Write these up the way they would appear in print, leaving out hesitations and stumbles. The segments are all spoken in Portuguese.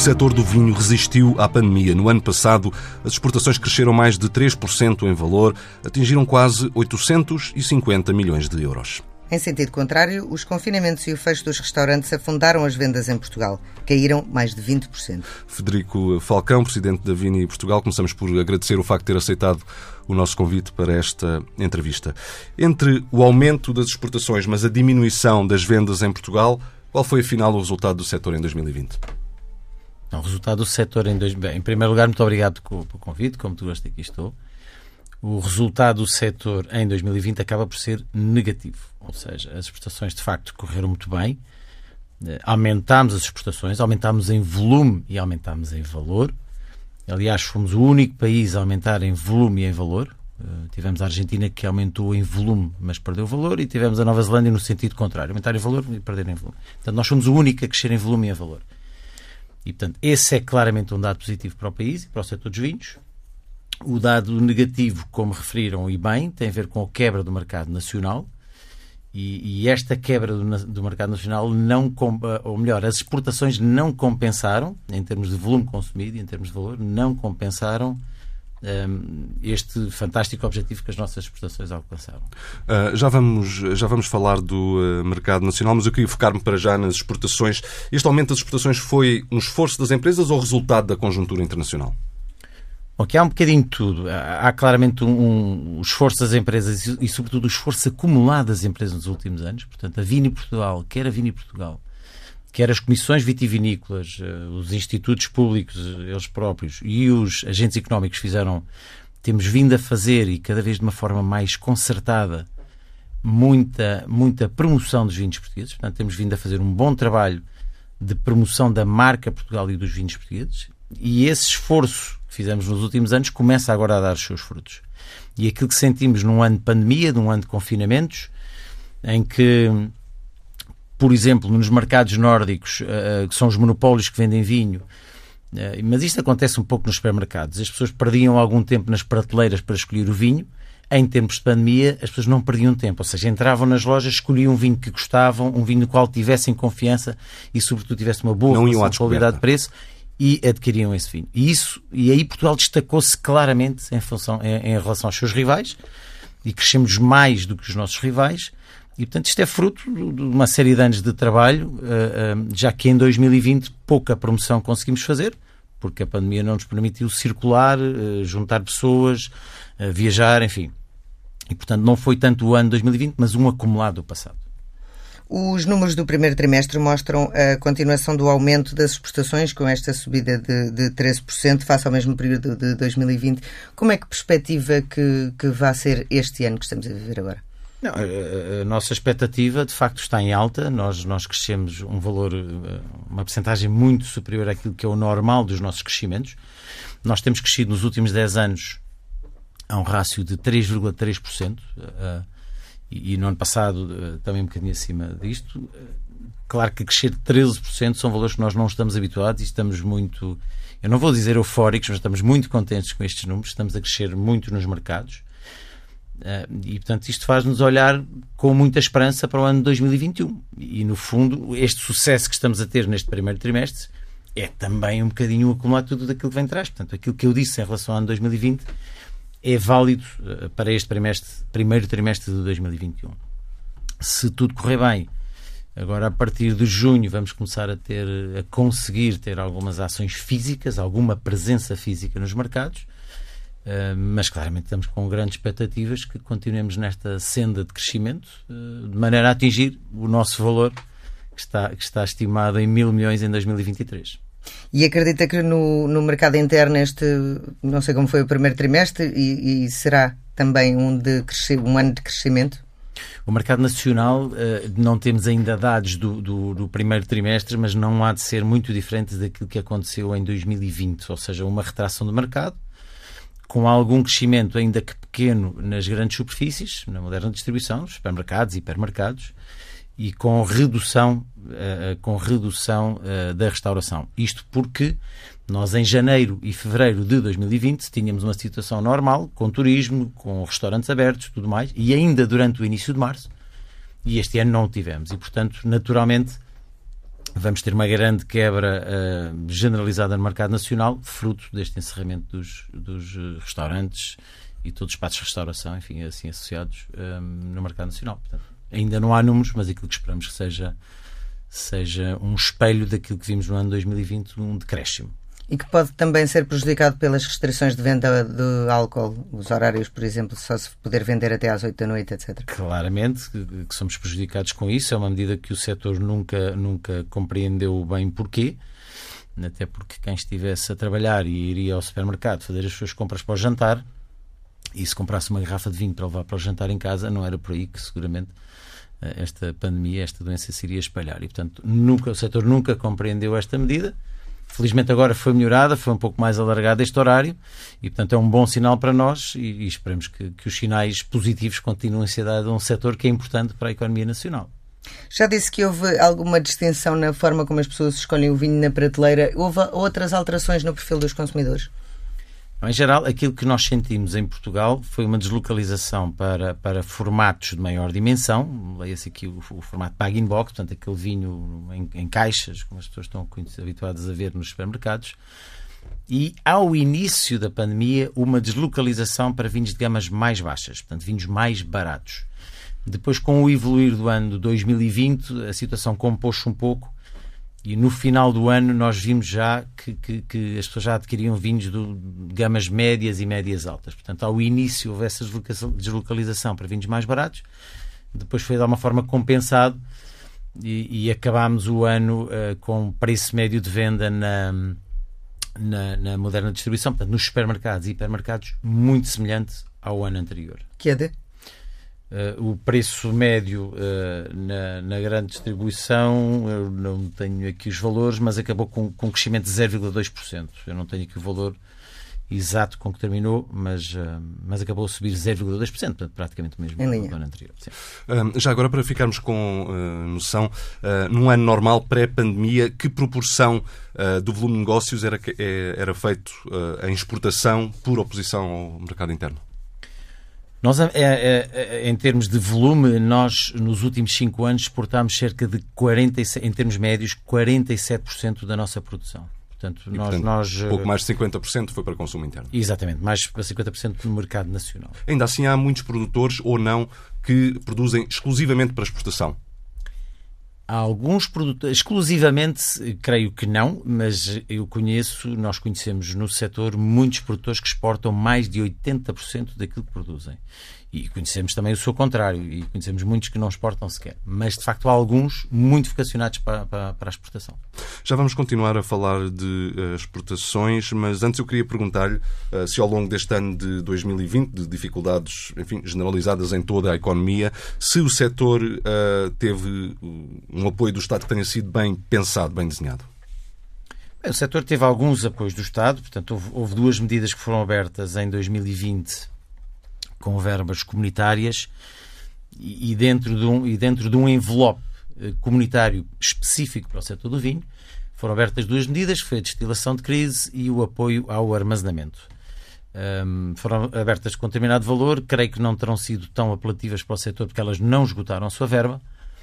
setor do vinho resistiu à pandemia. No ano passado, as exportações cresceram mais de 3% em valor, atingiram quase 850 milhões de euros. Em sentido contrário, os confinamentos e o fecho dos restaurantes afundaram as vendas em Portugal. Caíram mais de 20%. Frederico Falcão, presidente da Vini Portugal, começamos por agradecer o facto de ter aceitado o nosso convite para esta entrevista. Entre o aumento das exportações, mas a diminuição das vendas em Portugal, qual foi afinal o resultado do setor em 2020? O resultado do setor em primeiro lugar, muito obrigado pelo convite, como tu gostei, aqui estou. O resultado do setor em 2020 acaba por ser negativo, ou seja, as exportações de facto correram muito bem, aumentámos as exportações, aumentámos em volume e aumentámos em valor. Aliás, fomos o único país a aumentar em volume e em valor. Tivemos a Argentina que aumentou em volume, mas perdeu valor, e tivemos a Nova Zelândia no sentido contrário, aumentar em valor e perder em volume. Portanto, nós somos o único a crescer em volume e em valor. E, portanto, esse é claramente um dado positivo para o país e para o setor dos vinhos. O dado negativo, como referiram e bem, tem a ver com a quebra do mercado nacional, e esta quebra do mercado nacional ou melhor, as exportações não compensaram, em termos de volume consumido e em termos de valor, não compensaram este fantástico objetivo que as nossas exportações alcançaram. Já vamos falar do mercado nacional, mas eu queria focar-me para já nas exportações. Este aumento das exportações foi um esforço das empresas ou resultado da conjuntura internacional? Ok, há um bocadinho de tudo. Há claramente um esforço das empresas e sobretudo o esforço acumulado das empresas nos últimos anos. Portanto, a Vini Portugal, quer as comissões vitivinícolas, os institutos públicos, eles próprios, e os agentes económicos temos vindo a fazer, e cada vez de uma forma mais concertada, muita promoção dos vinhos portugueses. Portanto, temos vindo a fazer um bom trabalho de promoção da marca Portugal e dos vinhos portugueses, e esse esforço que fizemos nos últimos anos começa agora a dar os seus frutos. E aquilo que sentimos num ano de pandemia, num ano de confinamentos, em que, por exemplo, nos mercados nórdicos, que são os monopólios que vendem vinho, mas isto acontece um pouco nos supermercados. As pessoas perdiam algum tempo nas prateleiras para escolher o vinho. Em tempos de pandemia, as pessoas não perdiam tempo. Ou seja, entravam nas lojas, escolhiam um vinho que gostavam, um vinho no qual tivessem confiança e, sobretudo, tivesse uma boa relação de qualidade-preço, e adquiriam esse vinho. E aí Portugal destacou-se claramente em relação aos seus rivais, e crescemos mais do que os nossos rivais. E, portanto, isto é fruto de uma série de anos de trabalho, já que em 2020 pouca promoção conseguimos fazer, porque a pandemia não nos permitiu circular, juntar pessoas, viajar, enfim. E, portanto, não foi tanto o ano 2020, mas um acumulado do passado. Os números do primeiro trimestre mostram a continuação do aumento das exportações, com esta subida de 13% face ao mesmo período de 2020. Como é que perspectiva que vai ser este ano que estamos a viver agora? Não, a nossa expectativa, de facto, está em alta. Nós crescemos um valor, uma percentagem muito superior àquilo que é o normal dos nossos crescimentos. Nós temos crescido nos últimos 10 anos a um rácio de 3,3%, e no ano passado também um bocadinho acima disto. Claro que crescer 13% são valores que nós não estamos habituados e estamos muito, eu não vou dizer eufóricos, mas estamos muito contentes com estes números. Estamos a crescer muito nos mercados. E, portanto, isto faz-nos olhar com muita esperança para o ano de 2021. E, no fundo, este sucesso que estamos a ter neste primeiro trimestre é também um bocadinho acumular tudo daquilo que vem atrás. Portanto, aquilo que eu disse em relação ao ano de 2020 é válido para este primeiro trimestre de 2021. Se tudo correr bem, agora a partir de junho vamos começar a conseguir ter algumas ações físicas, alguma presença física nos mercados. Mas claramente estamos com grandes expectativas que continuemos nesta senda de crescimento, de maneira a atingir o nosso valor que está estimado em 1.000 milhões em 2023. E acredita que no mercado interno não sei como foi o primeiro trimestre, e será também um ano de crescimento? O mercado nacional, não temos ainda dados do primeiro trimestre, mas não há de ser muito diferente daquilo que aconteceu em 2020, ou seja, uma retração do mercado, com algum crescimento, ainda que pequeno, nas grandes superfícies, na moderna distribuição, supermercados e hipermercados, e com redução da restauração. Isto porque nós, em janeiro e fevereiro de 2020, tínhamos uma situação normal, com turismo, com restaurantes abertos, tudo mais, e ainda durante o início de março, e este ano não o tivemos. E, portanto, naturalmente, vamos ter uma grande quebra generalizada no mercado nacional, fruto deste encerramento dos restaurantes e todos os espaços de restauração, enfim, assim associados no mercado nacional. Portanto, ainda não há números, mas aquilo que esperamos que seja um espelho daquilo que vimos no ano 2020, um decréscimo. E que pode também ser prejudicado pelas restrições de venda de álcool, os horários, por exemplo, só se poder vender até às 8 da noite, etc. Claramente que somos prejudicados com isso. É uma medida que o setor nunca compreendeu bem porquê, até porque quem estivesse a trabalhar e iria ao supermercado fazer as suas compras para o jantar, e se comprasse uma garrafa de vinho para levar para o jantar em casa, não era por aí que seguramente esta pandemia, esta doença se iria espalhar. E, portanto, o setor nunca compreendeu esta medida. Felizmente agora foi melhorada, foi um pouco mais alargado este horário e, portanto, é um bom sinal para nós e esperemos que os sinais positivos continuem a ser dados a um setor que é importante para a economia nacional. Já disse que houve alguma distinção na forma como as pessoas escolhem o vinho na prateleira. Houve outras alterações no perfil dos consumidores? Em geral, aquilo que nós sentimos em Portugal foi uma deslocalização para formatos de maior dimensão. Leia-se aqui o formato bag-in-box, portanto, aquele vinho em caixas, como as pessoas estão habituadas a ver nos supermercados. E, ao início da pandemia, uma deslocalização para vinhos de gamas mais baixas, portanto, vinhos mais baratos. Depois, com o evoluir do ano de 2020, a situação compôs-se um pouco. E no final do ano nós vimos já que as pessoas já adquiriam vinhos de gamas médias e médias altas. Portanto, ao início houve essa deslocalização para vinhos mais baratos, depois foi de alguma forma compensado e acabámos o ano com preço médio de venda na moderna distribuição, portanto, nos supermercados e hipermercados, muito semelhante ao ano anterior. Que é de? O preço médio na grande distribuição, eu não tenho aqui os valores, mas acabou com um crescimento de 0,2%. Eu não tenho aqui o valor exato com que terminou, mas acabou a subir 0,2%, portanto, praticamente o mesmo do ano anterior. Sim. Já agora, para ficarmos com noção, num ano normal, pré-pandemia, que proporção do volume de negócios era feito em exportação por oposição ao mercado interno? Nós, em termos de volume, nós nos últimos 5 anos exportámos cerca de 47%, em termos médios, 47% da nossa produção. Portanto, pouco mais de 50% foi para consumo interno. Exatamente, mais para 50% no mercado nacional. Ainda assim, há muitos produtores ou não que produzem exclusivamente para exportação? Há alguns produtores, exclusivamente, creio que não, mas nós conhecemos no setor muitos produtores que exportam mais de 80% daquilo que produzem. E conhecemos também o seu contrário, e conhecemos muitos que não exportam sequer. Mas, de facto, há alguns muito vocacionados para a exportação. Já vamos continuar a falar de exportações, mas antes eu queria perguntar-lhe se ao longo deste ano de 2020, de dificuldades, enfim, generalizadas em toda a economia, se o setor teve um apoio do Estado que tenha sido bem pensado, bem desenhado. O setor teve alguns apoios do Estado, portanto, houve 2 medidas que foram abertas em 2020 com verbas comunitárias e dentro de um envelope comunitário específico para o setor do vinho, foram abertas 2 medidas, que foi a destilação de crise e o apoio ao armazenamento. Foram abertas com determinado valor, creio que não terão sido tão apelativas para o setor porque elas não esgotaram a sua verba.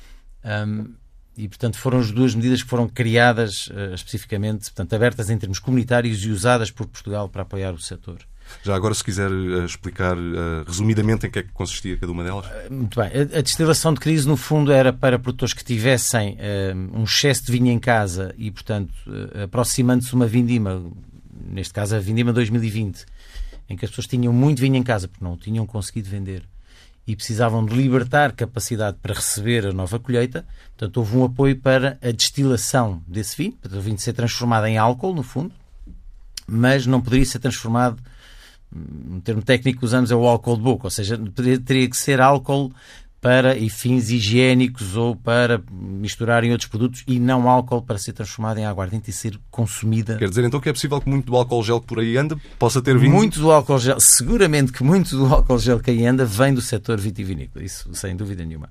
E, portanto, foram as 2 medidas que foram criadas especificamente, portanto, abertas em termos comunitários e usadas por Portugal para apoiar o setor. Já agora, se quiser explicar resumidamente em que é que consistia cada uma delas. Muito bem. A destilação de crise, no fundo, era para produtores que tivessem um excesso de vinho em casa e, portanto, aproximando-se uma vindima, neste caso a vindima 2020, em que as pessoas tinham muito vinho em casa porque não o tinham conseguido vender e precisavam de libertar capacidade para receber a nova colheita. Portanto, houve um apoio para a destilação desse vinho, para o vinho ser transformado em álcool, no fundo, mas não poderia ser transformado, um termo técnico que usamos é o álcool de boca, ou seja, teria que ser álcool para fins higiênicos ou para misturar em outros produtos e não álcool para ser transformado em aguardente e ser consumida. Quer dizer então que é possível que muito do álcool gel que por aí anda possa ter vindo? Muito do álcool gel, seguramente que muito do álcool gel que aí anda vem do setor vitivinícola, isso sem dúvida nenhuma.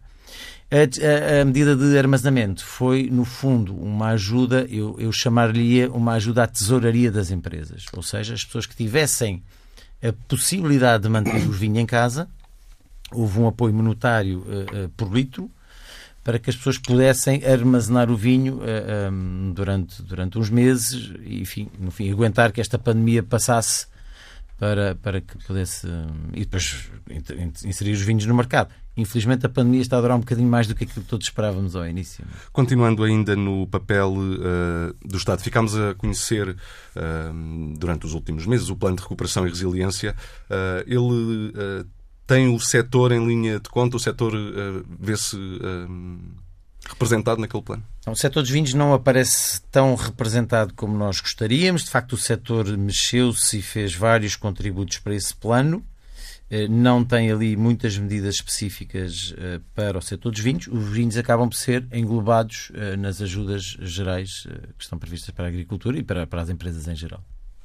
A medida de armazenamento foi, no fundo, uma ajuda, eu chamaria uma ajuda à tesouraria das empresas, ou seja, as pessoas que tivessem a possibilidade de manter o vinho em casa, houve um apoio monetário por litro para que as pessoas pudessem armazenar o vinho durante uns meses e, enfim, no fim, aguentar que esta pandemia passasse para que pudesse... e depois inserir os vinhos no mercado. Infelizmente, a pandemia está a durar um bocadinho mais do que aquilo que todos esperávamos ao início. Continuando ainda no papel do Estado, ficámos a conhecer durante os últimos meses o Plano de Recuperação e Resiliência. Ele tem o setor em linha de conta, o setor vê-se representado naquele plano? O setor dos vinhos não aparece tão representado como nós gostaríamos. De facto, o setor mexeu-se e fez vários contributos para esse plano. Não tem ali muitas medidas específicas para o setor dos vinhos. Os vinhos acabam por ser englobados nas ajudas gerais que estão previstas para a agricultura e para as empresas em geral.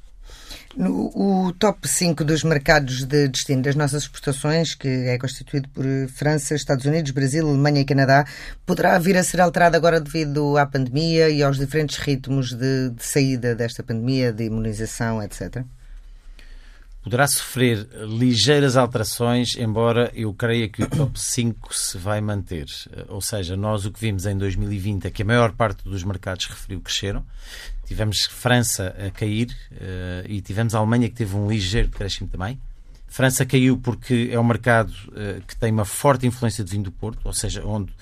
O top 5 dos mercados de destino das nossas exportações, que é constituído por França, Estados Unidos, Brasil, Alemanha e Canadá, poderá vir a ser alterado agora devido à pandemia e aos diferentes ritmos de saída desta pandemia, de imunização, etc.? Poderá sofrer ligeiras alterações, embora eu creia que o top 5 se vai manter. Ou seja, nós o que vimos em 2020 é que a maior parte dos mercados referiu cresceram. Tivemos França a cair e tivemos a Alemanha que teve um ligeiro decréscimo também. França caiu porque é um mercado que tem uma forte influência de vinho do Porto, ou seja,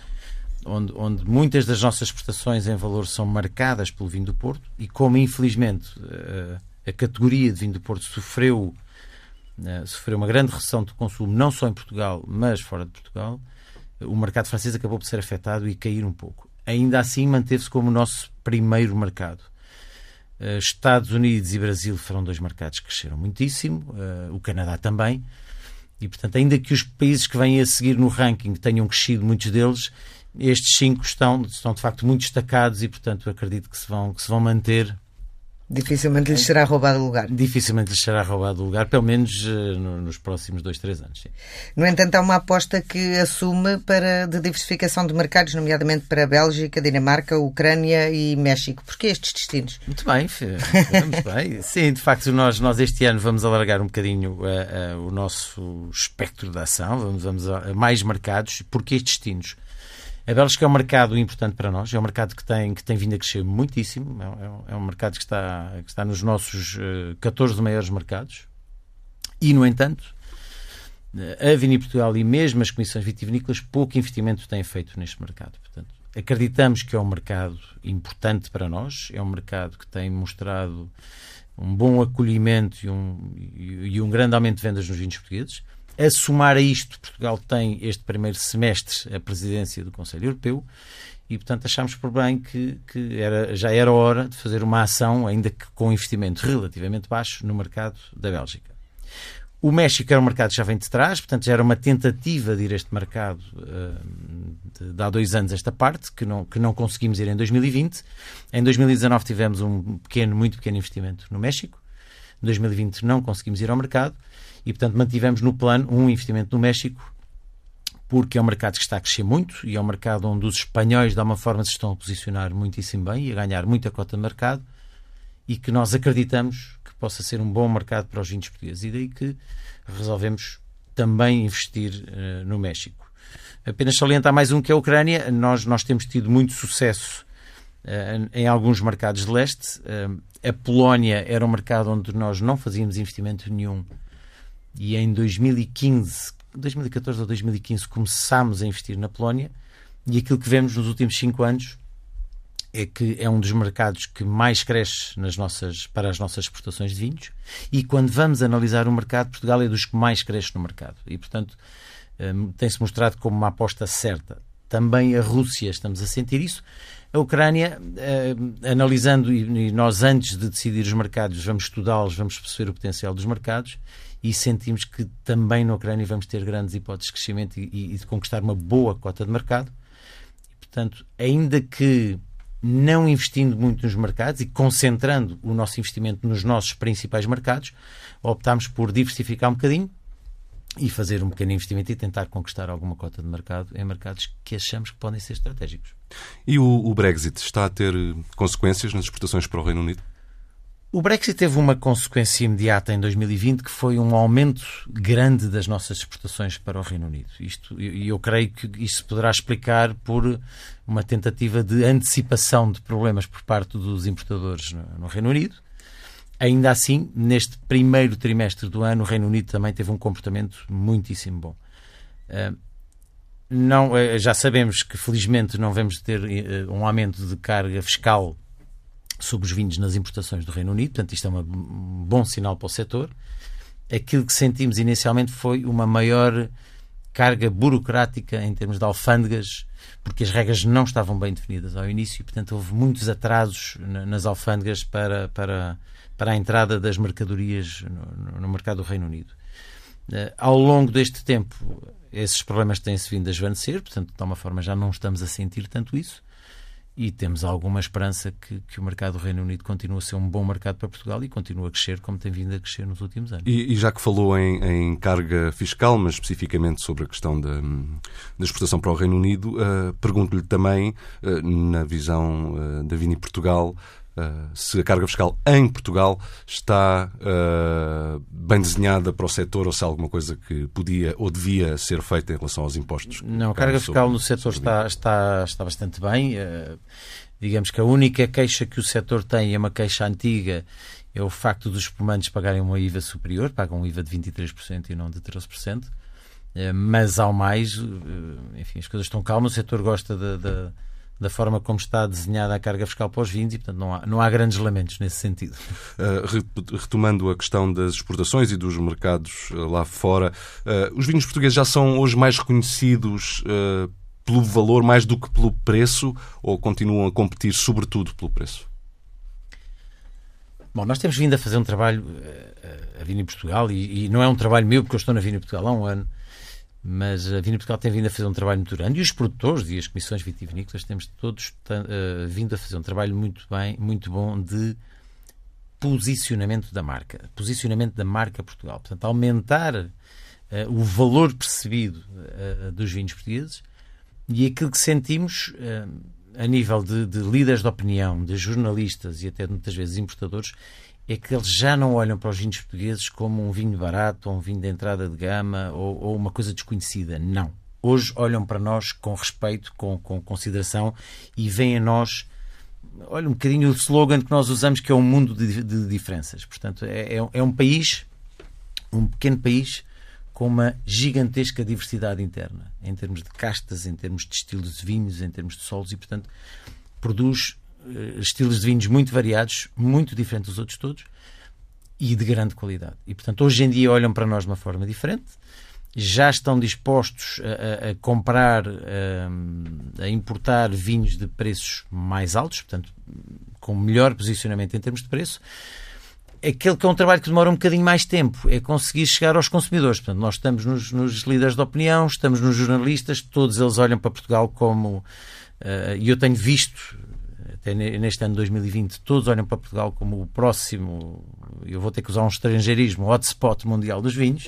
onde muitas das nossas exportações em valor são marcadas pelo vinho do Porto e como infelizmente a categoria de vinho do Porto sofreu uma grande recessão de consumo, não só em Portugal, mas fora de Portugal, o mercado francês acabou por ser afetado e cair um pouco. Ainda assim, manteve-se como o nosso primeiro mercado. Estados Unidos e Brasil foram dois mercados que cresceram muitíssimo, o Canadá também, e, portanto, ainda que os países que vêm a seguir no ranking tenham crescido, muitos deles, estes 5 estão de facto muito destacados e, portanto, acredito que se vão manter. Dificilmente lhes será roubado o lugar. Dificilmente lhes será roubado o lugar, pelo menos nos próximos 2-3 anos. Sim. No entanto, há uma aposta que assume de diversificação de mercados, nomeadamente para a Bélgica, Dinamarca, Ucrânia e México. Porquê estes destinos? Muito bem, muito bem. Sim, de facto, nós este ano vamos alargar um bocadinho o nosso espectro de ação, vamos a mais mercados. Porquê estes destinos? A Bélgica é um mercado importante para nós, é um mercado que tem vindo a crescer muitíssimo, é um mercado que está nos nossos 14 maiores mercados e, no entanto, a Vini Portugal e mesmo as comissões vitivinícolas pouco investimento têm feito neste mercado. Portanto, acreditamos que é um mercado importante para nós, é um mercado que tem mostrado um bom acolhimento e um grande aumento de vendas nos vinhos portugueses. A somar a isto, Portugal tem este primeiro semestre a presidência do Conselho Europeu e, portanto, achámos por bem que já era hora de fazer uma ação, ainda que com investimento relativamente baixo, no mercado da Bélgica. O México era um mercado que já vem de trás, portanto, já era uma tentativa de ir a este mercado de há 2 anos esta parte, que não conseguimos ir em 2020. Em 2019 tivemos muito pequeno investimento no México. Em 2020 não conseguimos ir ao mercado. E, portanto, mantivemos no plano um investimento no México, porque é um mercado que está a crescer muito e é um mercado onde os espanhóis, de alguma forma, se estão a posicionar muitíssimo bem e a ganhar muita cota de mercado e que nós acreditamos que possa ser um bom mercado para os vinhos portugueses. E daí que resolvemos também investir no México. Apenas salientar mais um, que é a Ucrânia. Nós temos tido muito sucesso em alguns mercados de leste. A Polónia era um mercado onde nós não fazíamos investimento nenhum. E em 2014 ou 2015 começámos a investir na Polónia e aquilo que vemos nos últimos 5 anos é que é um dos mercados que mais cresce para as nossas exportações de vinhos e quando vamos analisar o mercado, Portugal é dos que mais cresce no mercado e, portanto, tem-se mostrado como uma aposta certa. Também a Rússia, estamos a sentir isso. A Ucrânia, analisando, e nós antes de decidir os mercados vamos estudá-los, vamos perceber o potencial dos mercados e sentimos que também na Ucrânia vamos ter grandes hipóteses de crescimento e de conquistar uma boa cota de mercado. E, portanto, ainda que não investindo muito nos mercados e concentrando o nosso investimento nos nossos principais mercados, optámos por diversificar um bocadinho e fazer um pequeno investimento e tentar conquistar alguma cota de mercado em mercados que achamos que podem ser estratégicos. E o Brexit está a ter consequências nas exportações para o Reino Unido? O Brexit teve uma consequência imediata em 2020, que foi um aumento grande das nossas exportações para o Reino Unido. E eu creio que isto se poderá explicar por uma tentativa de antecipação de problemas por parte dos importadores no Reino Unido. Ainda assim, neste primeiro trimestre do ano, o Reino Unido também teve um comportamento muitíssimo bom. Já sabemos que, felizmente, não vamos ter um aumento de carga fiscal sobre os vinhos nas importações do Reino Unido, portanto isto é um bom sinal para o setor. Aquilo que sentimos inicialmente foi uma maior carga burocrática em termos de alfândegas, porque as regras não estavam bem definidas ao início e, portanto, houve muitos atrasos nas alfândegas para a entrada das mercadorias no mercado do Reino Unido. Ao longo deste tempo, esses problemas têm-se vindo a esvanecer, portanto, de alguma forma já não estamos a sentir tanto isso. E temos alguma esperança que o mercado do Reino Unido continue a ser um bom mercado para Portugal e continue a crescer como tem vindo a crescer nos últimos anos. E já que falou em carga fiscal, mas especificamente sobre a questão da exportação para o Reino Unido, pergunto-lhe também, na visão da Vini Portugal, se a carga fiscal em Portugal está bem desenhada para o setor ou se há alguma coisa que podia ou devia ser feita em relação aos impostos. Não, a carga fiscal no setor está bastante bem. Digamos que a única queixa que o setor tem é uma queixa antiga, é o facto dos espumantes pagarem uma IVA superior, pagam um IVA de 23% e não de 13%. Mas ao mais, enfim, as coisas estão calmas, o setor gosta da forma como está desenhada a carga fiscal para os vinhos e, portanto, não há grandes lamentos nesse sentido. Retomando a questão das exportações e dos mercados lá fora, os vinhos portugueses já são hoje mais reconhecidos pelo valor mais do que pelo preço ou continuam a competir sobretudo pelo preço? Bom, nós temos vindo a fazer um trabalho, a Vini Portugal, e não é um trabalho meu porque eu estou na Vini Portugal há um ano, mas a Vini Portugal tem vindo a fazer um trabalho muito grande e os produtores e as comissões vitivinícolas temos todos vindo a fazer um trabalho muito bom de posicionamento da marca Portugal. Portanto, aumentar o valor percebido dos vinhos portugueses e aquilo que sentimos a nível de líderes de opinião, de jornalistas e até muitas vezes importadores, é que eles já não olham para os vinhos portugueses como um vinho barato ou um vinho de entrada de gama ou uma coisa desconhecida. Não. Hoje olham para nós com respeito, com consideração e veem a nós, olha, um bocadinho o slogan que nós usamos, que é um mundo de diferenças. Portanto, é um país, um pequeno país, com uma gigantesca diversidade interna, em termos de castas, em termos de estilos de vinhos, em termos de solos e, portanto, produz estilos de vinhos muito variados, muito diferentes dos outros todos e de grande qualidade. E, portanto, hoje em dia olham para nós de uma forma diferente, já estão dispostos a comprar, a importar vinhos de preços mais altos, portanto, com melhor posicionamento em termos de preço. Aquele que é um trabalho que demora um bocadinho mais tempo é conseguir chegar aos consumidores. Portanto, nós estamos nos líderes de opinião, estamos nos jornalistas, todos eles olham para Portugal como... E eu tenho visto... Até neste ano de 2020, todos olham para Portugal como o próximo, eu vou ter que usar um estrangeirismo, hotspot mundial dos vinhos,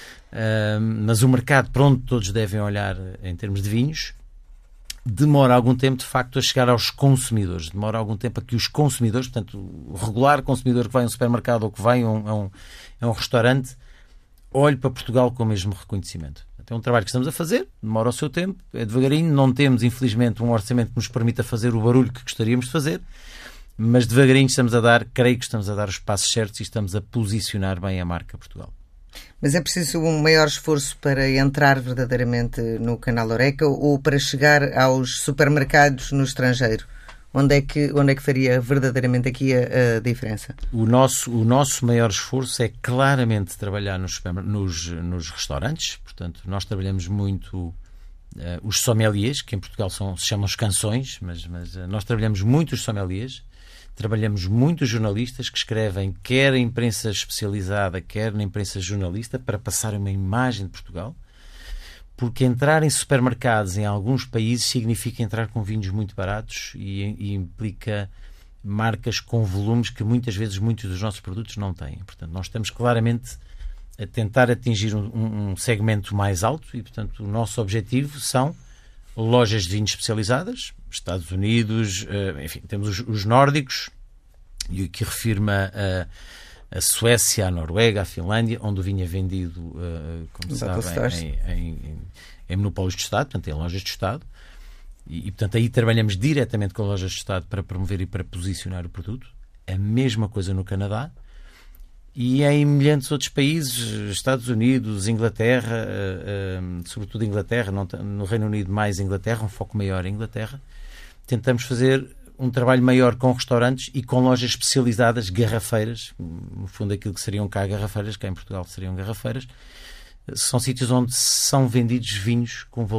mas o mercado para onde todos devem olhar em termos de vinhos demora algum tempo, de facto, a chegar aos consumidores. Demora algum tempo a que os consumidores, portanto, o regular consumidor que vai a um supermercado ou que vai a um restaurante, olhe para Portugal com o mesmo reconhecimento. É um trabalho que estamos a fazer, demora o seu tempo, é devagarinho, não temos, infelizmente, um orçamento que nos permita fazer o barulho que gostaríamos de fazer, mas devagarinho creio que estamos a dar os passos certos e estamos a posicionar bem a marca Portugal. Mas é preciso um maior esforço para entrar verdadeiramente no canal HoReCa ou para chegar aos supermercados no estrangeiro? Onde é que faria verdadeiramente aqui a diferença? O nosso maior esforço é claramente trabalhar nos restaurantes. Portanto, nós trabalhamos muito os sommeliers, que em Portugal se chamam os canções, mas nós trabalhamos muito os sommeliers. Trabalhamos muito os jornalistas que escrevem quer a imprensa especializada, quer na imprensa jornalista, para passar uma imagem de Portugal. Porque entrar em supermercados em alguns países significa entrar com vinhos muito baratos e implica marcas com volumes que muitas vezes muitos dos nossos produtos não têm. Portanto, nós estamos claramente a tentar atingir um segmento mais alto e, portanto, o nosso objetivo são lojas de vinhos especializadas, Estados Unidos, enfim, temos os nórdicos, E aqui refiro-me a Suécia, a Noruega, a Finlândia, onde o vinho é vendido, como sabem, em monopólios de Estado, portanto, em lojas de Estado. E, portanto, aí trabalhamos diretamente com lojas de Estado para promover e para posicionar o produto. A mesma coisa no Canadá. E em milhares de outros países, Estados Unidos, Inglaterra, sobretudo Inglaterra, no Reino Unido mais Inglaterra, um foco maior em Inglaterra, tentamos fazer um trabalho maior com restaurantes e com lojas especializadas, garrafeiras, no fundo aquilo que seriam cá garrafeiras, cá em Portugal seriam garrafeiras, são sítios onde são vendidos vinhos com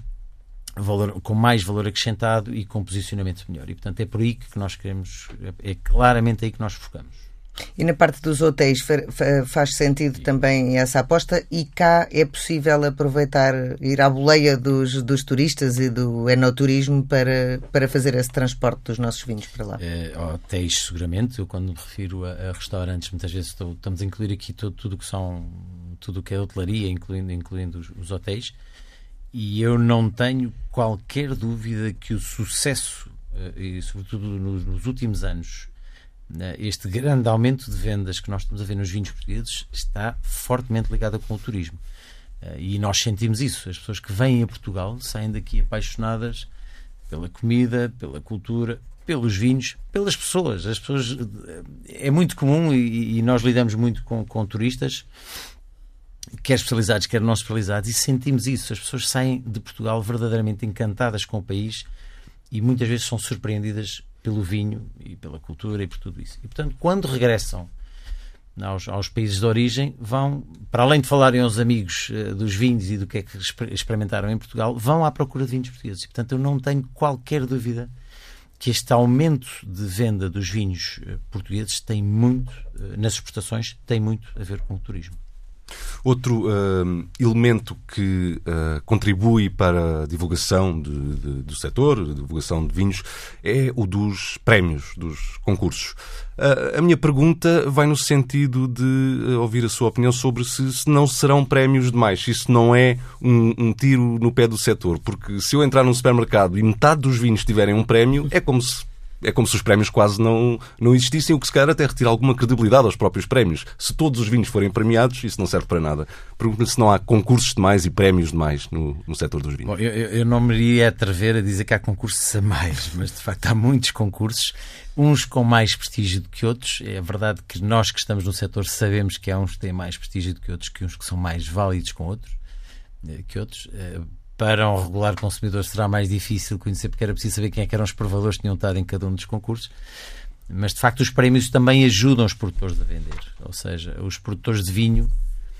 com mais valor acrescentado e com posicionamento melhor. E, portanto, é por aí que nós queremos, é claramente aí que nós focamos. E na parte dos hotéis faz sentido também essa aposta, e cá é possível aproveitar, ir à boleia dos turistas e do enoturismo para fazer esse transporte dos nossos vinhos para lá? Hotéis, seguramente. Eu, quando me refiro a restaurantes, muitas vezes estamos a incluir aqui tudo o que é hotelaria, incluindo os hotéis, e eu não tenho qualquer dúvida que o sucesso, e sobretudo nos últimos anos, este grande aumento de vendas que nós estamos a ver nos vinhos portugueses está fortemente ligado com o turismo. E nós sentimos isso. As pessoas que vêm a Portugal saem daqui apaixonadas pela comida, pela cultura, pelos vinhos, pelas pessoas. As pessoas, é muito comum, e nós lidamos muito com turistas, quer especializados, quer não especializados, e sentimos isso. As pessoas saem de Portugal verdadeiramente encantadas com o país e muitas vezes são surpreendidas pelo vinho e pela cultura e por tudo isso. E, portanto, quando regressam aos países de origem, vão, para além de falarem aos amigos dos vinhos e do que é que experimentaram em Portugal, vão à procura de vinhos portugueses. E, portanto, eu não tenho qualquer dúvida que este aumento de venda dos vinhos portugueses tem muito, nas exportações, tem muito a ver com o turismo. Outro elemento que contribui para a divulgação do setor, a divulgação de vinhos, é o dos prémios, dos concursos. A minha pergunta vai no sentido de ouvir a sua opinião sobre se não serão prémios demais, se isso não é um tiro no pé do setor, porque se eu entrar num supermercado e metade dos vinhos tiverem um prémio, é como se os prémios quase não existissem, o que se calhar até retira alguma credibilidade aos próprios prémios. Se todos os vinhos forem premiados, isso não serve para nada. Pergunto-me se não há concursos demais e prémios demais no setor dos vinhos. Bom, eu não me iria atrever a dizer que há concursos a mais, mas de facto há muitos concursos, uns com mais prestígio do que outros. É verdade que nós que estamos no setor sabemos que há uns que têm mais prestígio do que outros, que uns que são mais válidos que outros. Para um regular consumidor será mais difícil conhecer, porque era preciso saber quem é que eram os provadores que tinham estado em cada um dos concursos. Mas, de facto, os prémios também ajudam os produtores a vender. Ou seja, os produtores de vinho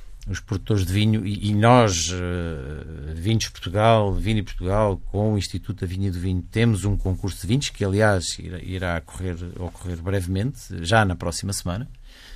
e nós, Vinhos Portugal, Vini Portugal, com o Instituto da Vinha e do Vinho, temos um concurso de vinhos que, aliás, irá ocorrer brevemente, já na próxima semana.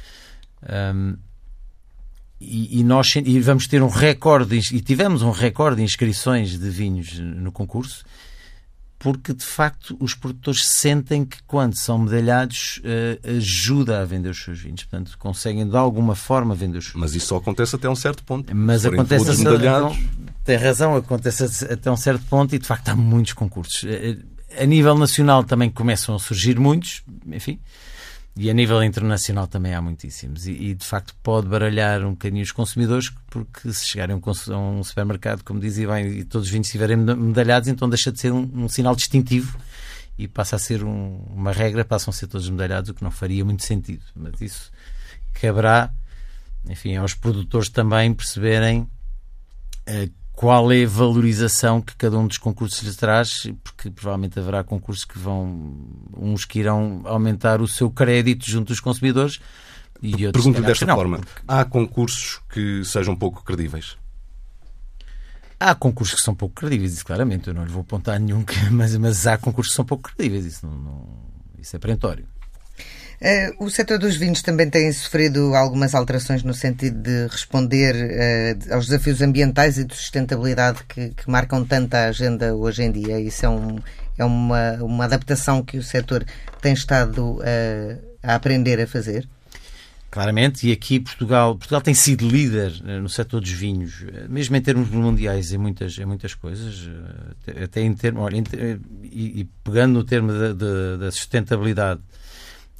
E vamos ter um recorde, e tivemos um recorde de inscrições de vinhos no concurso, porque de facto os produtores sentem que quando são medalhados ajuda a vender os seus vinhos, portanto conseguem de alguma forma vender os seus vinhos. Mas isso só acontece até um certo ponto. Mas acontece tem razão, acontece até um certo ponto, e de facto há muitos concursos. A nível nacional também começam a surgir muitos, enfim. E a nível internacional também há muitíssimos. E de facto pode baralhar um bocadinho os consumidores, porque se chegarem a um supermercado, como dizia bem, e todos os vinhos estiverem medalhados, então deixa de ser um sinal distintivo e passa a ser uma regra, passam a ser todos medalhados, o que não faria muito sentido. Mas isso caberá, enfim, aos produtores também perceberem qual é a valorização que cada um dos concursos lhes traz, porque provavelmente haverá concursos que uns que irão aumentar o seu crédito junto dos consumidores e outros. Pergunto desta forma: há concursos que sejam pouco credíveis? Há concursos que são pouco credíveis, isso claramente, eu não lhe vou apontar nenhum, mas há concursos que são pouco credíveis, isso é perentório. O setor dos vinhos também tem sofrido algumas alterações no sentido de responder aos desafios ambientais e de sustentabilidade que marcam tanto a agenda hoje em dia. Isso é uma adaptação que o setor tem estado a aprender a fazer? Claramente, e aqui Portugal tem sido líder no setor dos vinhos, mesmo em termos mundiais, em muitas coisas, até em termos, e pegando no termo da sustentabilidade,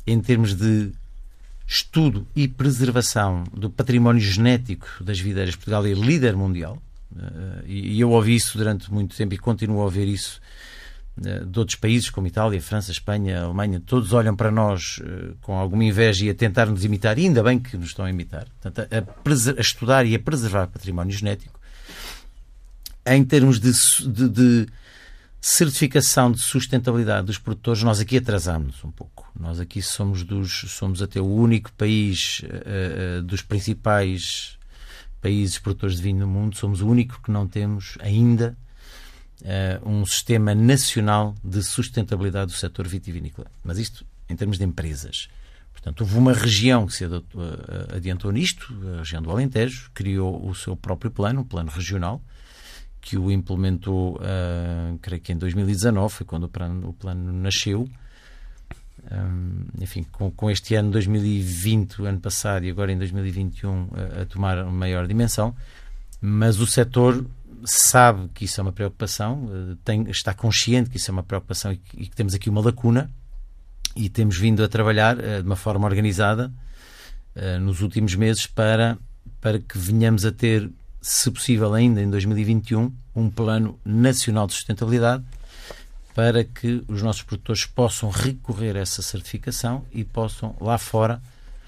em termos de estudo e preservação do património genético das videiras, Portugal é líder mundial. E eu ouvi isso durante muito tempo e continuo a ouvir isso de outros países como Itália, França, Espanha, Alemanha. Todos olham para nós com alguma inveja e a tentar nos imitar, e ainda bem que nos estão a imitar. Portanto, a estudar e a preservar património genético. Em termos de certificação de sustentabilidade dos produtores, nós aqui atrasámos um pouco. Nós aqui somos até o único país dos principais países produtores de vinho no mundo, somos o único que não temos ainda um sistema nacional de sustentabilidade do setor vitivinícola. Mas isto em termos de empresas. Portanto, houve uma região que se adiantou nisto, a região do Alentejo, criou o seu próprio plano, um plano regional, que o implementou, creio que em 2019, foi quando o plano nasceu. Enfim, com este ano 2020, o ano passado, e agora em 2021 a tomar uma maior dimensão, mas o setor sabe que isso é uma preocupação, está consciente que isso é uma preocupação e que temos aqui uma lacuna, e temos vindo a trabalhar de uma forma organizada nos últimos meses para que venhamos a ter, se possível ainda em 2021, um plano nacional de sustentabilidade para que os nossos produtores possam recorrer a essa certificação e possam, lá fora,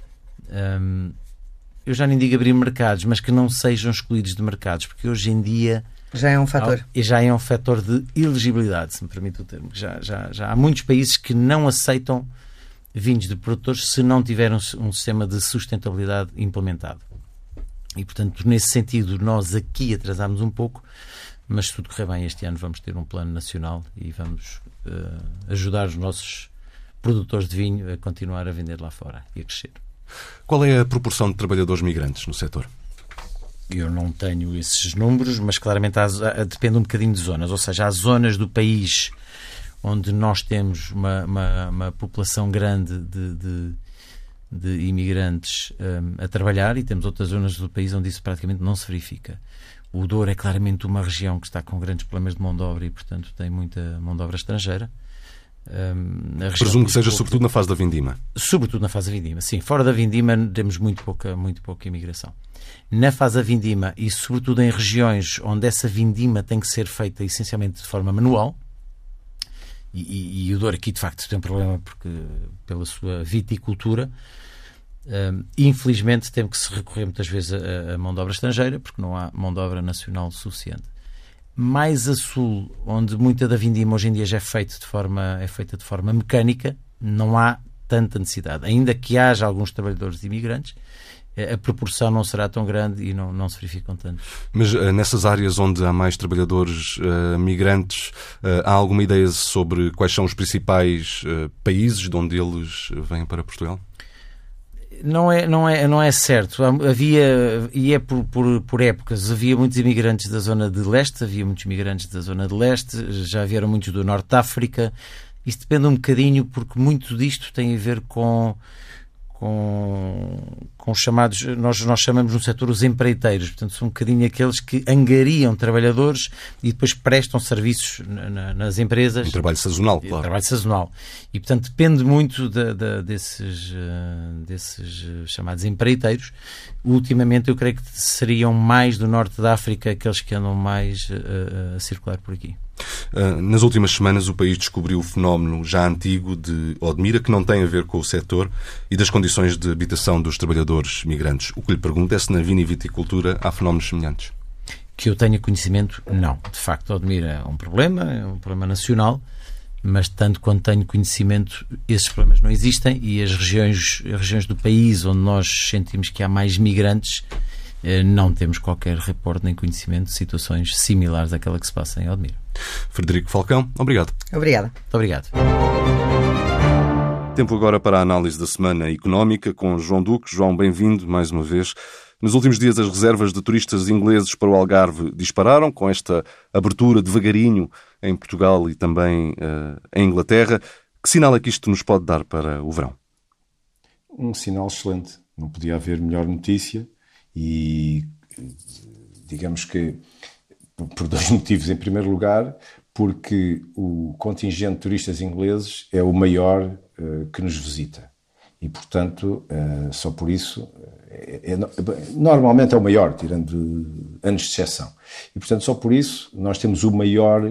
eu já nem digo abrir mercados, mas que não sejam excluídos de mercados, porque hoje em dia já é um fator. Já é um fator de elegibilidade, se me permite o termo. Já há muitos países que não aceitam vinhos de produtores se não tiverem um sistema de sustentabilidade implementado. E, portanto, nesse sentido, nós aqui atrasámos um pouco, mas se tudo correr bem, este ano vamos ter um plano nacional e vamos ajudar os nossos produtores de vinho a continuar a vender lá fora e a crescer. Qual é a proporção de trabalhadores migrantes no setor? Eu não tenho esses números, mas claramente depende um bocadinho de zonas. Ou seja, há zonas do país onde nós temos uma população grande de imigrantes a trabalhar, e temos outras zonas do país onde isso praticamente não se verifica. O Douro é claramente uma região que está com grandes problemas de mão de obra e, portanto, tem muita mão de obra estrangeira. Presumo que seja sobretudo na fase da vindima. Sobretudo na fase da vindima, sim. Fora da vindima temos muito pouca imigração. Na fase da vindima e sobretudo em regiões onde essa vindima tem que ser feita essencialmente de forma manual, e o Douro aqui de facto tem um problema porque, pela sua viticultura, infelizmente tem que se recorrer muitas vezes a mão de obra estrangeira porque não há mão de obra nacional suficiente. Mais a sul, onde muita da vindima hoje em dia já é feita de forma mecânica, não há tanta necessidade. Ainda que haja alguns trabalhadores imigrantes, a proporção não será tão grande e não se verificam tanto. Mas nessas áreas onde há mais trabalhadores migrantes, há alguma ideia sobre quais são os principais países de onde eles vêm para Portugal? Não é certo. Havia, e é por épocas, havia muitos imigrantes da zona de leste, havia muitos imigrantes da zona de leste, já vieram muitos do norte de África. Isso depende um bocadinho, porque muito disto tem a ver com os chamados, nós chamamos no setor os empreiteiros, portanto são um bocadinho aqueles que angariam trabalhadores e depois prestam serviços nas empresas. Um trabalho sazonal, claro. Trabalho sazonal. E portanto depende muito desses chamados empreiteiros. Ultimamente eu creio que seriam mais do norte da África aqueles que andam mais a circular por aqui. Nas últimas semanas o país descobriu o fenómeno já antigo de Odmira, que não tem a ver com o setor e das condições de habitação dos trabalhadores migrantes. O que lhe pergunto é se na vitiviticultura há fenómenos semelhantes. Que eu tenha conhecimento, não. De facto, Odmira é um problema nacional, mas tanto quanto tenho conhecimento, esses problemas não existem e as regiões do país onde nós sentimos que há mais migrantes, não temos qualquer reporte nem conhecimento de situações similares àquela que se passa em Odmira. Frederico Falcão, obrigado. Obrigada. Muito obrigado. Tempo agora para a análise da semana económica com João Duque. João, bem-vindo mais uma vez. Nos últimos dias as reservas de turistas ingleses para o Algarve dispararam, com esta abertura devagarinho em Portugal e também em Inglaterra. Que sinal é que isto nos pode dar para o verão? Um sinal excelente. Não podia haver melhor notícia e digamos que por dois motivos. Em primeiro lugar, porque o contingente de turistas ingleses é o maior que nos visita. E, portanto, só por isso, normalmente é o maior, tirando anos de exceção. E, portanto, só por isso nós temos o maior,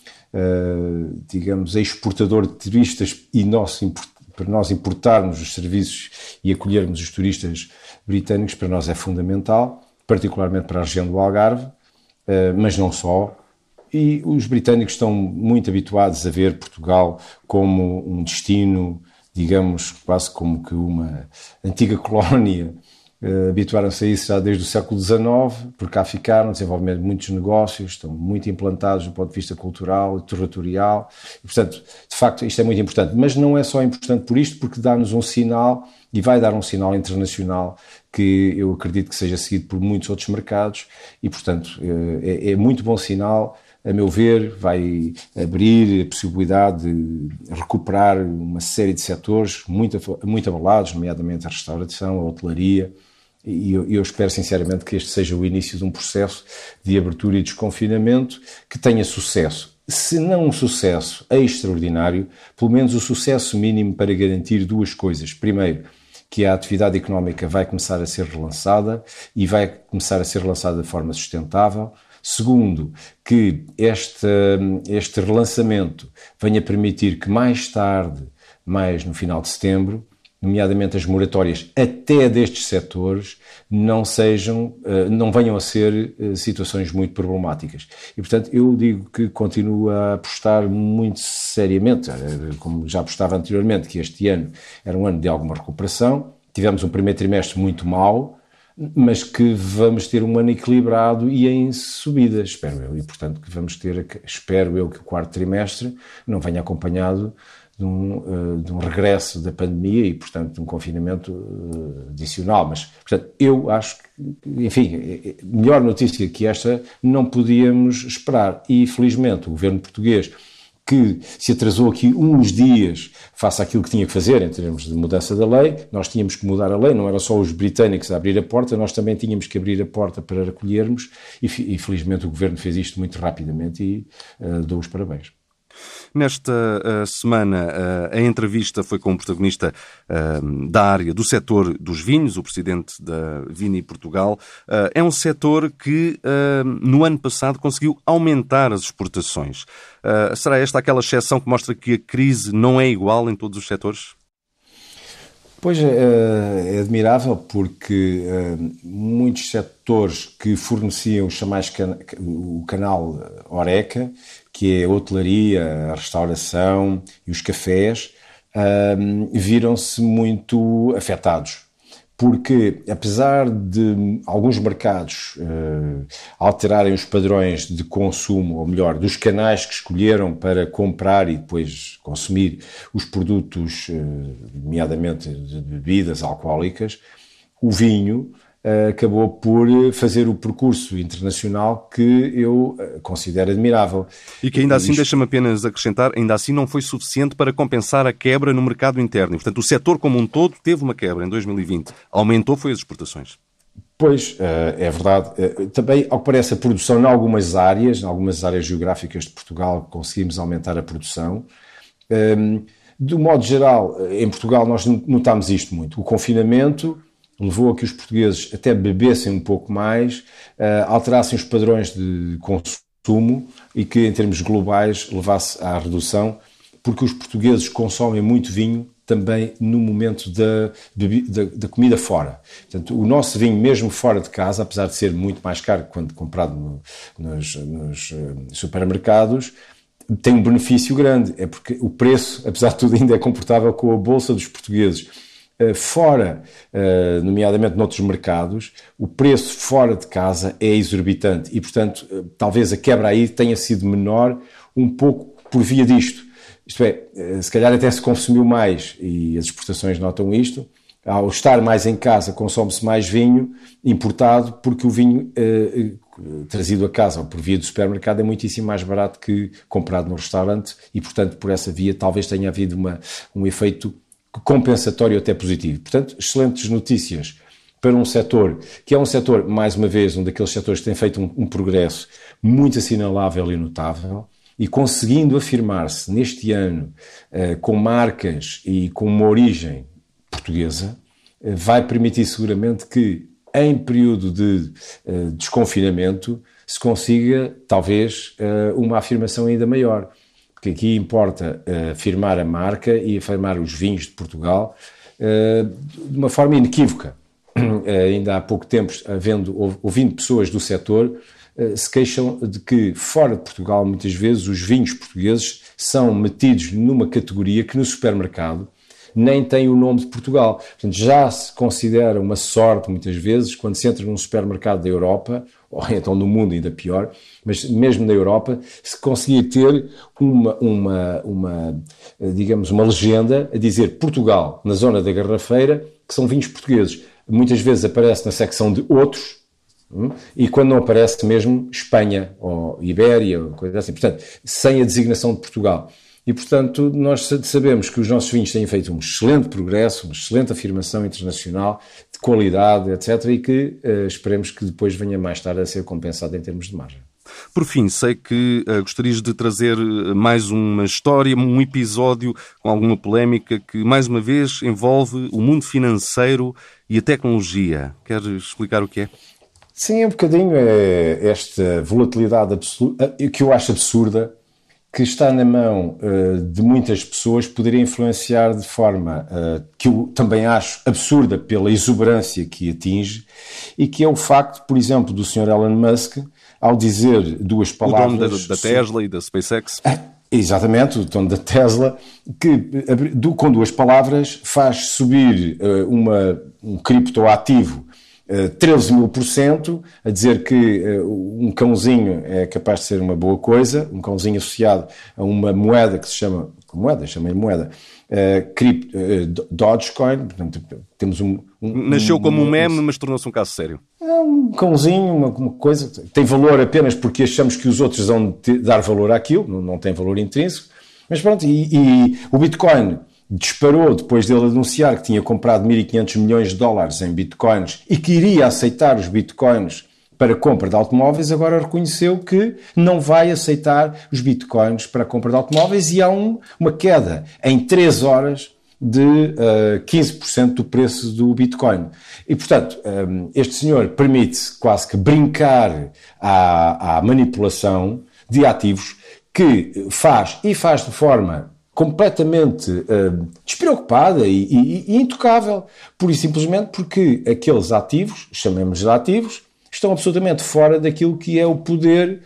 digamos, exportador de turistas e para nós importarmos os serviços e acolhermos os turistas britânicos, para nós é fundamental, particularmente para a região do Algarve, mas não só. E os britânicos estão muito habituados a ver Portugal como um destino, digamos, quase como que uma antiga colónia. Habituaram-se a isso já desde o século XIX, porque cá ficaram, desenvolvimento de muitos negócios, estão muito implantados do ponto de vista cultural e territorial. E, portanto, de facto, isto é muito importante. Mas não é só importante por isto, porque dá-nos um sinal, e vai dar um sinal internacional, que eu acredito que seja seguido por muitos outros mercados, e, portanto, é muito bom sinal. A meu ver, vai abrir a possibilidade de recuperar uma série de setores muito abalados, nomeadamente a restauração, a hotelaria, e eu espero sinceramente que este seja o início de um processo de abertura e desconfinamento que tenha sucesso. Se não um sucesso extraordinário, pelo menos o sucesso mínimo para garantir duas coisas. Primeiro, que a atividade económica vai começar a ser relançada e vai começar a ser relançada de forma sustentável. Segundo, que este relançamento venha permitir que mais tarde, mais no final de setembro, nomeadamente as moratórias até destes setores, não venham a ser situações muito problemáticas. E, portanto, eu digo que continuo a apostar muito seriamente, como já apostava anteriormente, que este ano era um ano de alguma recuperação. Tivemos um primeiro trimestre muito mau, mas que vamos ter um ano equilibrado e em subida, espero eu. E, portanto, que espero eu que o quarto trimestre não venha acompanhado de um regresso da pandemia e, portanto, de um confinamento adicional. Mas, portanto, eu acho que, enfim, melhor notícia que esta não podíamos esperar. E, felizmente, o governo português, que se atrasou aqui uns dias face àquilo que tinha que fazer em termos de mudança da lei, nós tínhamos que mudar a lei, não era só os britânicos a abrir a porta, nós também tínhamos que abrir a porta para recolhermos e felizmente o governo fez isto muito rapidamente e dou os parabéns. Nesta semana, a entrevista foi com um protagonista da área do setor dos vinhos, o presidente da Vini Portugal. É um setor que, no ano passado, conseguiu aumentar as exportações. Será esta aquela exceção que mostra que a crise não é igual em todos os setores? Pois é admirável porque muitos setores que forneciam o canal Horeca, que é a hotelaria, a restauração e os cafés, viram-se muito afetados. Porque, apesar de alguns mercados alterarem os padrões de consumo, ou melhor, dos canais que escolheram para comprar e depois consumir os produtos, nomeadamente de bebidas alcoólicas, o vinho acabou por fazer o percurso internacional que eu considero admirável. E que ainda assim, deixa-me apenas acrescentar, ainda assim não foi suficiente para compensar a quebra no mercado interno. Portanto, o setor como um todo teve uma quebra em 2020. Aumentou foi as exportações. Pois, é verdade. Também, ao que parece, a produção em algumas áreas geográficas de Portugal, conseguimos aumentar a produção. De um modo geral, em Portugal nós notámos isto muito. O confinamento levou a que os portugueses até bebessem um pouco mais, alterassem os padrões de consumo e que, em termos globais, levasse à redução, porque os portugueses consomem muito vinho também no momento da comida fora. Portanto, o nosso vinho, mesmo fora de casa, apesar de ser muito mais caro quando comprado nos supermercados, tem um benefício grande. É porque o preço, apesar de tudo, ainda é comportável com a bolsa dos portugueses. Fora, nomeadamente noutros mercados, o preço fora de casa é exorbitante e, portanto, talvez a quebra aí tenha sido menor um pouco por via disto. Isto é, se calhar até se consumiu mais, e as exportações notam isto, ao estar mais em casa consome-se mais vinho importado, porque o vinho trazido a casa ou por via do supermercado é muitíssimo mais barato que comprado no restaurante e, portanto, por essa via talvez tenha havido um efeito compensatório até positivo. Portanto, excelentes notícias para um setor, que é um setor, mais uma vez, um daqueles setores que tem feito um progresso muito assinalável e notável, e conseguindo afirmar-se neste ano com marcas e com uma origem portuguesa vai permitir seguramente que, em período de desconfinamento, se consiga, talvez, uma afirmação ainda maior. Porque aqui importa afirmar a marca e afirmar os vinhos de Portugal de uma forma inequívoca. Ainda há pouco tempo, ouvindo pessoas do setor, se queixam de que, fora de Portugal, muitas vezes, os vinhos portugueses são metidos numa categoria que no supermercado nem tem o nome de Portugal. Portanto, já se considera uma sorte, muitas vezes, quando se entra num supermercado da Europa, ou então no mundo ainda pior, mas mesmo na Europa, se conseguir ter digamos, uma legenda a dizer Portugal, na zona da garrafeira, que são vinhos portugueses. Muitas vezes aparece na secção de outros, e quando não aparece mesmo Espanha, ou Ibéria, ou coisa assim. Portanto, sem a designação de Portugal. E, portanto, nós sabemos que os nossos vinhos têm feito um excelente progresso, uma excelente afirmação internacional, de qualidade, etc., e que esperemos que depois venha mais tarde a ser compensado em termos de margem. Por fim, sei que gostarias de trazer mais uma história, um episódio com alguma polémica que, mais uma vez, envolve o mundo financeiro e a tecnologia. Queres explicar o que é? Sim, um bocadinho esta volatilidade absoluta, que eu acho absurda, que está na mão de muitas pessoas, poderia influenciar de forma que eu também acho absurda pela exuberância que atinge, e que é o facto, por exemplo, do Sr. Elon Musk, ao dizer duas palavras... O dono da Tesla e da SpaceX. Exatamente, o dono da Tesla, que com duas palavras faz subir um criptoativo 13.000%, a dizer que um cãozinho é capaz de ser uma boa coisa, um cãozinho associado a uma moeda que se chama, chamem-lhe moeda, Dogecoin. Portanto, temos nasceu como um meme, mas tornou-se um caso sério. É um cãozinho, uma coisa que tem valor apenas porque achamos que os outros vão dar valor àquilo, não tem valor intrínseco, mas pronto, e o Bitcoin disparou depois dele anunciar que tinha comprado 1.500 milhões de dólares em bitcoins e que iria aceitar os bitcoins para compra de automóveis. Agora reconheceu que não vai aceitar os bitcoins para a compra de automóveis, e há uma queda em 3 horas de 15% do preço do bitcoin. E, portanto, este senhor permite-se quase que brincar à manipulação de ativos, que faz de forma completamente despreocupada e intocável, pura e simplesmente porque aqueles ativos, chamemos de ativos, estão absolutamente fora daquilo que é o poder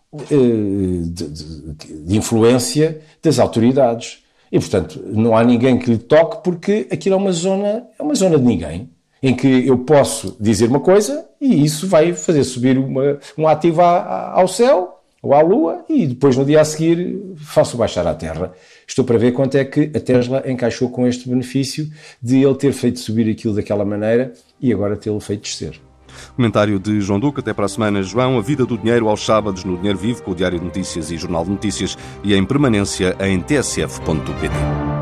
de influência das autoridades. E, portanto, não há ninguém que lhe toque, porque aquilo é uma zona de ninguém, em que eu posso dizer uma coisa e isso vai fazer subir um ativo ao céu ou à Lua, e depois no dia a seguir faço baixar à Terra. Estou para ver quanto é que a Tesla encaixou com este benefício de ele ter feito subir aquilo daquela maneira e agora tê-lo feito descer. Comentário de João Duque. Até para a semana, João. A vida do dinheiro aos sábados no Dinheiro Vivo, com o Diário de Notícias e Jornal de Notícias, e em permanência em tsf.pt.